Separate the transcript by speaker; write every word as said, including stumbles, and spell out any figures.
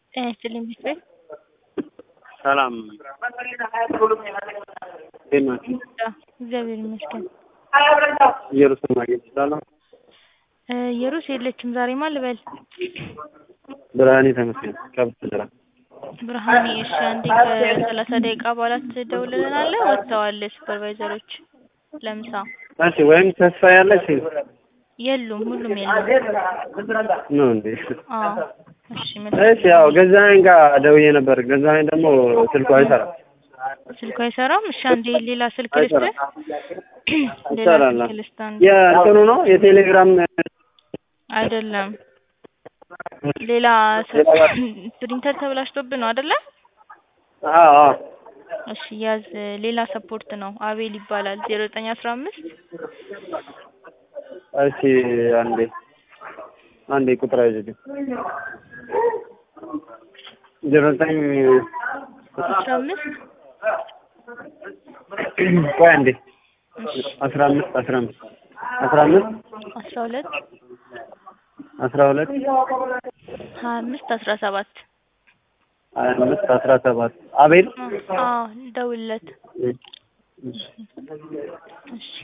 Speaker 1: ጤና ይስጥልኝ ቢስቤ
Speaker 2: ሰላም እንዴት ናችሁ?
Speaker 1: እግዚአብሔር ይመስገን።
Speaker 2: ኢየሩሳሌም ማግኘት እችላለሁ?
Speaker 1: ኢየሩስ የለችም ዛሬ ማን ልበል?
Speaker 2: ብርሃኔ ተመስገን ከብት ስራ።
Speaker 1: ብርሃኔ እሺ፣ አንዴ ከሰላሳ ደቂቃ በኋላ ትደውልልናለህ። ወጥተዋል ሱፐርቫይዘሮች ለምሳ።
Speaker 2: እሺ፣ ወይም ተስፋ ያለች
Speaker 1: የሉም፣ ሁሉም የሉም
Speaker 2: ነው እንዴ?
Speaker 1: አዎ። እሺ
Speaker 2: እሺ፣ ያው ገዛኸኝ ጋር ደውዬ ነበር። ገዛኸኝ ደግሞ ስልኩ አይሰራም።
Speaker 1: ስልኩ አይሰራም? እሺ፣ አንዴ ሌላ ስልክ ልስጥህ። ሌላ
Speaker 2: ይሰራል።
Speaker 1: ስልክ ልስጥህ አንዴ።
Speaker 2: የእንትኑ ነው የቴሌግራም
Speaker 1: አይደለም፣ ሌላ ፕሪንተር ተብላሽቶብህ ነው አይደለ?
Speaker 2: አዎ አዎ።
Speaker 1: እሺ ያዝ፣ ሌላ ሰፖርት ነው። አቤል ይባላል። ዜሮ ዘጠኝ አስራ አምስት
Speaker 2: እሺ፣ አንዴ አንዴ ቁጥር አይዘልኝ። ዜሮ ዘጠኝ
Speaker 1: አስራ አምስት
Speaker 2: ቆይ አንዴ አስራ አምስት አስራ አምስት አስራ አምስት
Speaker 1: አስራ ሁለት
Speaker 2: አስራ ሁለት
Speaker 1: ሀያ አምስት አስራ ሰባት
Speaker 2: ሀያ አምስት አስራ ሰባት አቤል።
Speaker 1: አዎ ደውልለት። እሺ